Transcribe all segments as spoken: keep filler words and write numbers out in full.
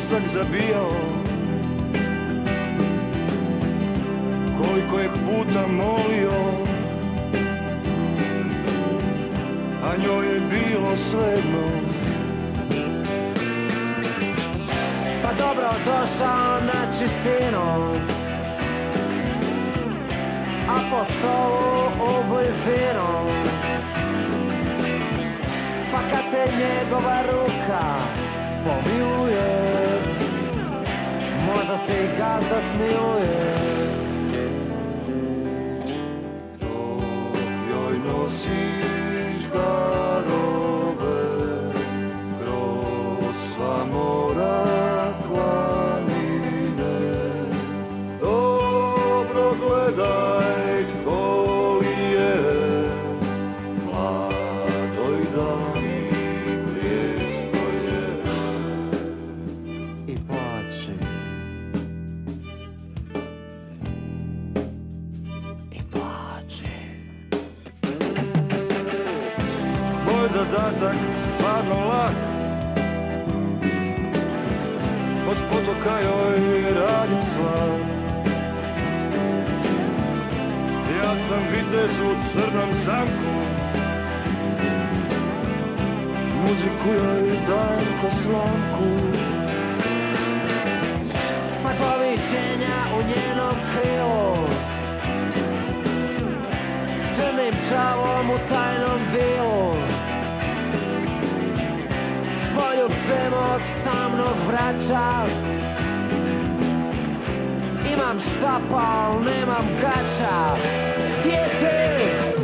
pjesak zabijao, koliko je puta molio, a njoj je bilo svejedno. Pa dobro, došao na čistinu, a po stolu u blizinu, pa kad te njegova ruka pomiluje, možda se i gazda smiluje. Dok joj nosiš darove kroz sva mora planine, dobro gledaj tko li je mladoj dami prijesto je. I plače, i plače. Moj zadatak stvarno lak, od potoka joj radim slat. Ja sam vitez u crnom zamku, muziku joj dajem ko slamku. Pa doviđenja u njenom krilu, s crnim čavom u tajnom dilu, s poljubcem od tamnog vraća. Imam štapa, al nemam gaća. Dijete!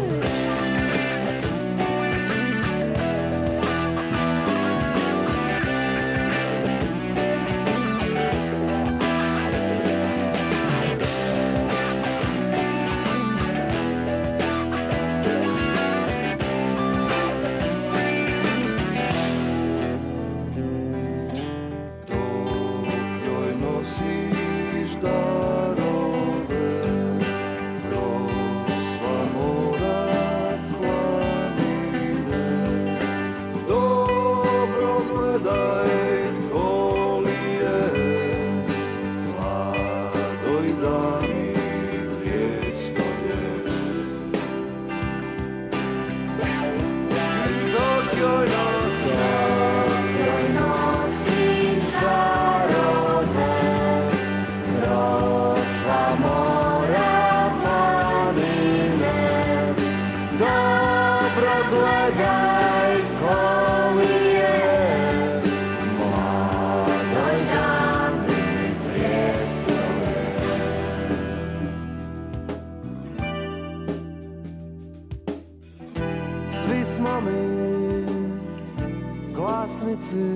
Svi smo mi glasnici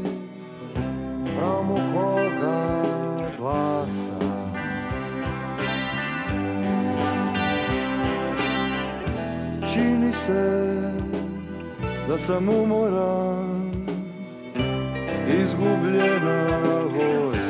promukloga glasa. Čini se da sam umoran, izgubljena volja.